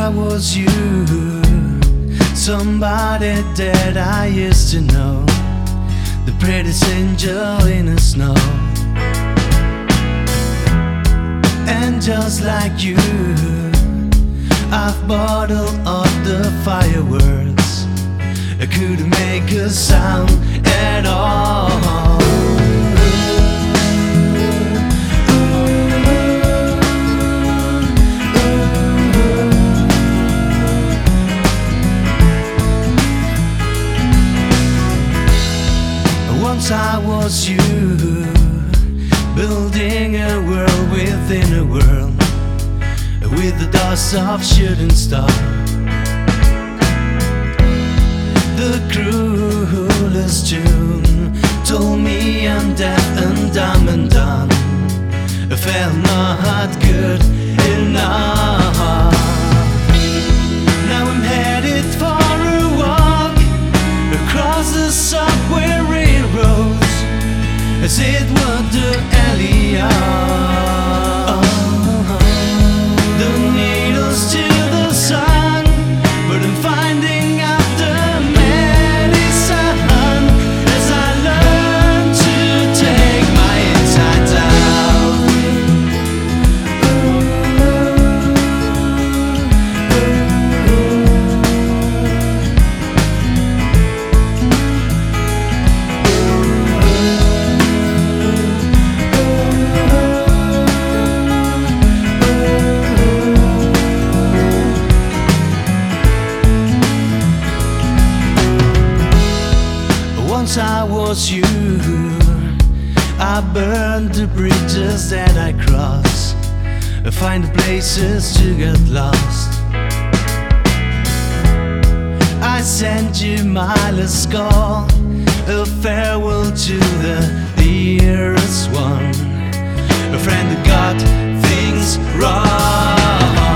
was you, somebody that I used to know, the prettiest angel in the snow. And just like you, I've bottled up the fireworks. I couldn't make a sound at all. Once I was you, building a world within a world, with the dust of shooting star. The cruelest tune told me I'm deaf and dumb and done. I felt not good enough. Now I'm headed for a walk across the subway railroads, as it were the Elliot. The needles to the sun, but I'm finding out the medicine as I learn to take my insides out. Once I was you, I burned the bridges that I crossed, I find the places to get lost. I sent you my last call, a farewell to the dearest one, a friend that got things wrong.